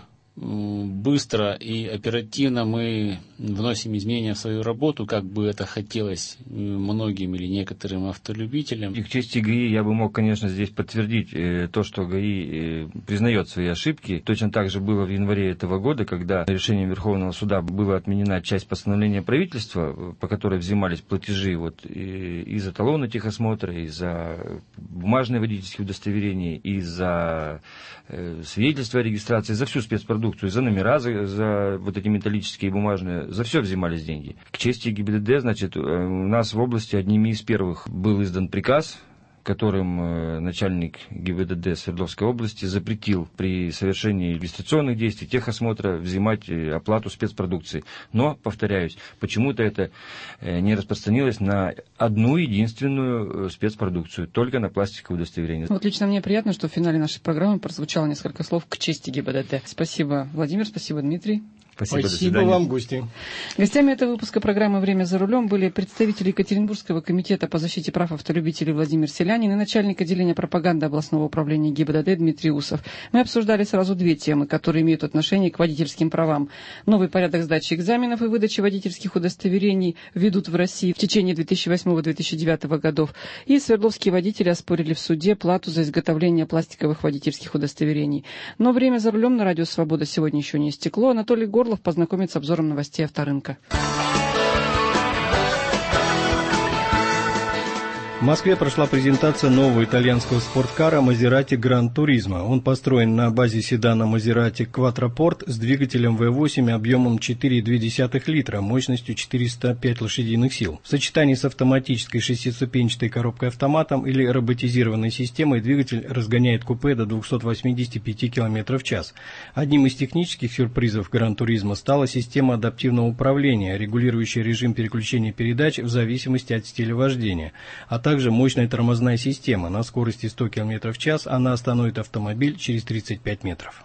быстро и оперативно мы вносим изменения в свою работу, как бы это хотелось многим или некоторым автолюбителям. И к чести ГАИ я бы мог, конечно, здесь подтвердить э, то, что ГАИ э, признает свои ошибки. Точно так же было в январе этого года, когда решением Верховного суда была отменена часть постановления правительства, по которой взимались платежи вот, и, и за талоны техосмотра, и за бумажные водительские удостоверения, и за э, свидетельство о регистрации, за всю спецпродукцию, за номера, за, за вот эти металлические и бумажные, за все взимались деньги. К чести ГИБДД, значит, у нас в области одними из первых был издан приказ, которым начальник ГИБДД Свердловской области запретил при совершении регистрационных действий, техосмотра взимать оплату спецпродукции. Но, повторяюсь, почему-то это не распространилось на одну единственную спецпродукцию, только на пластиковое удостоверение. Вот лично мне приятно, что в финале нашей программы прозвучало несколько слов к чести ГИБДД. Спасибо, Владимир, спасибо, Дмитрий. Спасибо, Спасибо вам, гости. Гостями этого выпуска программы «Время за рулем» были представители Екатеринбургского комитета по защите прав автолюбителей Владимир Селянин и начальник отделения пропаганды областного управления ГИБДД Дмитрий Усов. Мы обсуждали сразу две темы, которые имеют отношение к водительским правам. Новый порядок сдачи экзаменов и выдачи водительских удостоверений введут в России в течение две тысячи восьмого — две тысячи девятого годов. И свердловские водители оспорили в суде плату за изготовление пластиковых водительских удостоверений. Но «Время за рулем» на радио «Свобода» сегодня еще не истекло. Анатолий Горлов познакомит с обзором новостей авторынка. В Москве прошла презентация нового итальянского спорткара Maserati Gran Turismo. Он построен на базе седана Maserati Quattroporte с двигателем вэ восемь объемом четыре и две десятых литра, мощностью четыреста пять лошадиных сил. В сочетании с автоматической шестиступенчатой коробкой автоматом или роботизированной системой двигатель разгоняет купе до двухсот восьмидесяти пяти километров в час. Одним из технических сюрпризов Gran Turismo стала система адаптивного управления, регулирующая режим переключения передач в зависимости от стиля вождения, а также Также мощная тормозная система. На скорости сто километров в час она остановит автомобиль через тридцать пять метров.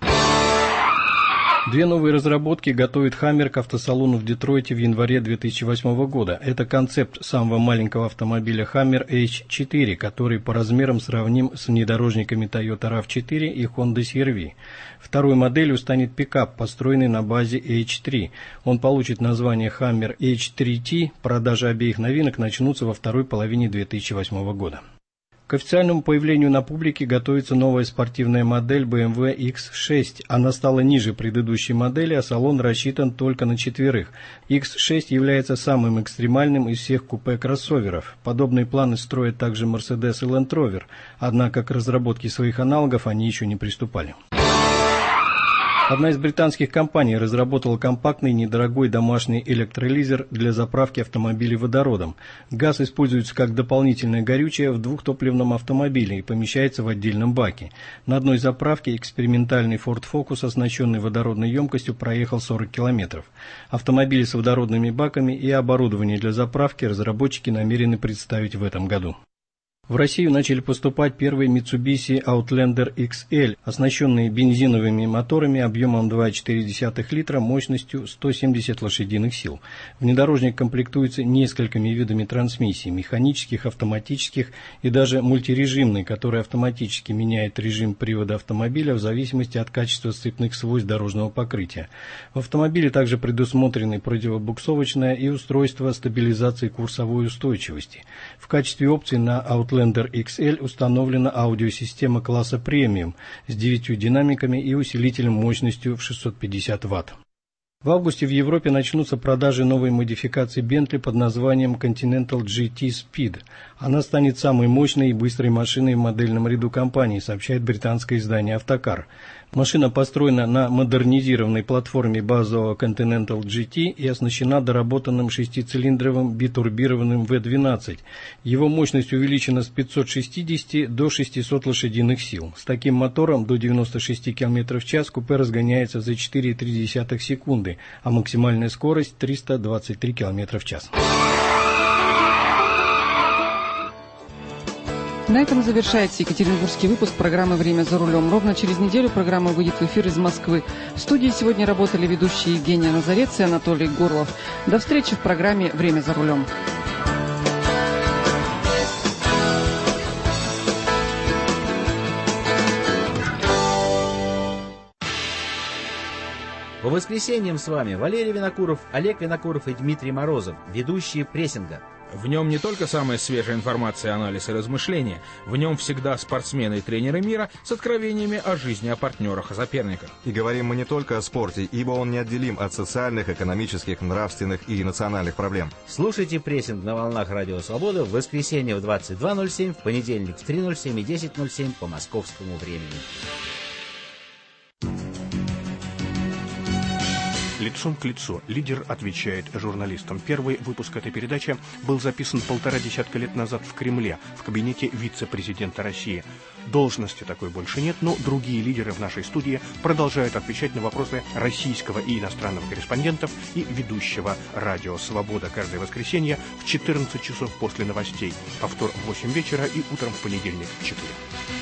Две новые разработки готовит Хаммер к автосалону в Детройте в январе две тысячи восьмого года. Это концепт самого маленького автомобиля Hammer эйч четыре, который по размерам сравним с внедорожниками Toyota рав четыре и Honda си ар ви. Второй моделью станет пикап, построенный на базе эйч три. Он получит название Hammer эйч три ти. Продажи обеих новинок начнутся во второй половине две тысячи восьмого года. К официальному появлению на публике готовится новая спортивная модель бэ эм вэ икс шесть. Она стала ниже предыдущей модели, а салон рассчитан только на четверых. икс шесть является самым экстремальным из всех купе-кроссоверов. Подобные планы строят также Mercedes и Land Rover, однако к разработке своих аналогов они еще не приступали. Одна из британских компаний разработала компактный недорогой домашний электролизер для заправки автомобилей водородом. Газ используется как дополнительное горючее в двухтопливном автомобиле и помещается в отдельном баке. На одной заправке экспериментальный Ford Focus, оснащенный водородной емкостью, проехал сорок километров. Автомобили с водородными баками и оборудование для заправки разработчики намерены представить в этом году. В Россию начали поступать первые Mitsubishi Outlander икс эль, оснащенные бензиновыми моторами объемом два и четыре десятых литра, мощностью сто семьдесят лошадиных сил. Внедорожник комплектуется несколькими видами трансмиссий, механических, автоматических и даже мультирежимной, который автоматически меняет режим привода автомобиля в зависимости от качества сцепных свойств дорожного покрытия. В автомобиле также предусмотрены противобуксовочное и устройство стабилизации курсовой устойчивости. В качестве опции на Outlander Outlander икс эль установлена аудиосистема класса премиум с девятью динамиками и усилителем мощностью в шестьсот пятьдесят ватт. В августе в Европе начнутся продажи новой модификации Bentley под названием Continental джи ти Speed. Она станет самой мощной и быстрой машиной в модельном ряду компании, сообщает британское издание Автокар. Машина построена на модернизированной платформе базового Continental джи ти и оснащена доработанным шестицилиндровым битурбированным вэ двенадцать. Его мощность увеличена с пятисот шестидесяти до шестисот лошадиных сил. С таким мотором до девяноста шести километров в час купе разгоняется за четыре и три десятых секунды, а максимальная скорость триста двадцать три километра в час. На этом завершается екатеринбургский выпуск программы «Время за рулем». Ровно через неделю программа выйдет в эфир из Москвы. В студии сегодня работали ведущие Евгения Назарец и Анатолий Горлов. До встречи в программе «Время за рулем». По воскресеньям с вами Валерий Винокуров, Олег Винокуров и Дмитрий Морозов, ведущие «Прессинга». В нем не только самая свежая информация, анализ и размышления. В нем всегда спортсмены и тренеры мира с откровениями о жизни, о партнерах, о соперниках. И говорим мы не только о спорте, ибо он неотделим от социальных, экономических, нравственных и национальных проблем. Слушайте «Прессинг» на волнах Радио Свобода в воскресенье в двадцать два ноль семь, в понедельник в три ноль семь и десять ноль семь по московскому времени. Лицом к лицу. Лидер отвечает журналистам. Первый выпуск этой передачи был записан полтора десятка лет назад в Кремле, в кабинете вице-президента России. Должности такой больше нет, но другие лидеры в нашей студии продолжают отвечать на вопросы российского и иностранного корреспондентов и ведущего «Радио Свобода» каждое воскресенье в четырнадцать часов после новостей, повтор в восемь вечера и утром в понедельник в четыре.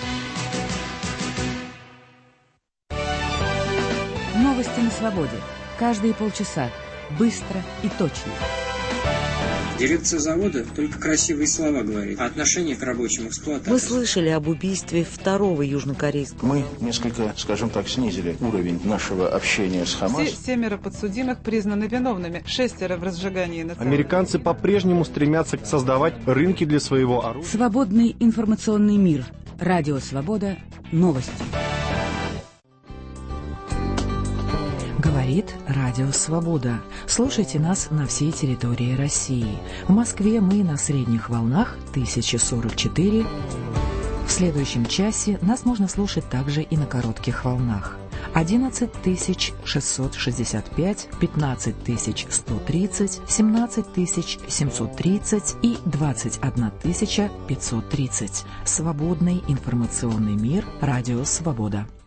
Новости на свободе. Каждые полчаса. Быстро и точно. Дирекция завода только красивые слова говорит, а отношение к рабочим эксплуатации. Мы слышали об убийстве второго южнокорейского. Мы несколько, скажем так, снизили уровень нашего общения с Хамас. Все семеро подсудимых признаны виновными, шестеро в разжигании национальных. Американцы по-прежнему стремятся создавать рынки для своего оружия. Свободный информационный мир. Радио Свобода. Новости. Говорит Радио Свобода. Слушайте нас на всей территории России. В Москве мы на средних волнах тысяча сорок четыре. В следующем часе нас можно слушать также и на коротких волнах. одиннадцать тысяч шестьсот шестьдесят пять, пятнадцать тысяч сто тридцать, семнадцать тысяч семьсот тридцать и двадцать одна тысяча пятьсот тридцать. Свободный информационный мир. Радио Свобода.